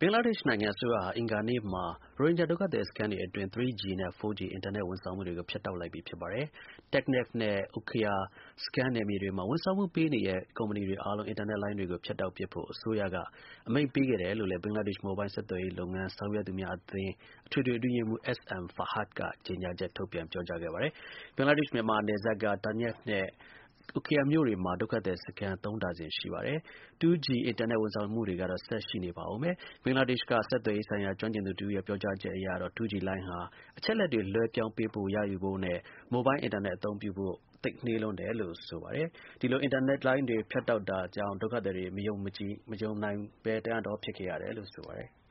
ဘင်္ဂလားဒေ့ရှ်နိုင်ငံအစိုးရဟာ အင်္ဂါနေ့မှာ ရိုဟင်ဂျာဒုက္ခသည်စခန်းတွေအတွင်း 3G နဲ့ 4G အင်တာနက်ဝန်ဆောင်မှုတွေကို ဖြတ်တောက်လိုက်ပြီဖြစ်ပါတယ်။ Teknaf နဲ့ Ukhiya စခန်းနယ်မြေတွေမှာ ဝန်ဆောင်မှုပေးနေတဲ့ ကုမ္ပဏီတွေအားလုံး အင်တာနက်လိုင်းတွေကို ဖြတ်တောက်ပစ်ဖို့ အစိုးရက အမိန့်ပေးခဲ့တယ်လို့လည်း ဘင်္ဂလားဒေ့ရှ် မိုဘိုင်းဆက်သွယ်ရေးလုပ်ငန်း ဆောင်ရွက်သူများအသင်း အထွေထွေအတွင်းရေးမှူး S.M. Farhad က ကြေညာချက်ထုတ်ပြန်ပြောကြားခဲ့ပါတယ်။ ဘင်္ဂလားဒေ့ရှ်-မြန်မာနယ်စပ်က Taknaf နဲ့ Ukhiya မြို့တွေမှာ ဒုက္ခသည်စခန်း ၃ ဒါဇင်ရှိပါတယ်။ 2G အင်တာနက်ဝန်ဆောင်မှုတွေကတော့ ဆက်ရှိနေပါဦးမယ်။ ဘင်္ဂလားဒေ့ရှ်က ဆက်သွယ်ရေးဆိုင်ရာ ကျွမ်းကျင်သူတစ်ဦးရဲ့ ပြောကြားချက်အရတော့ 2G လိုင်းဟာ အချက်အလက်တွေ လွှဲပြောင်းပေးပို့ရယူဖို့နဲ့ မိုဘိုင်းအင်တာနက်အသုံးပြုဖို့ သိပ်နှေးလွန်းတယ်လို့ ဆိုပါတယ်။ ဒီလို အင်တာနက်လိုင်းတွေ ဖြတ်တောက်တာကြောင့် ဒုက္ခသည်တွေ မယုံနိုင်ဘဲ တအံ့တသြဖြစ်ခဲ့ရတယ်လို့ ဆိုပါတယ်။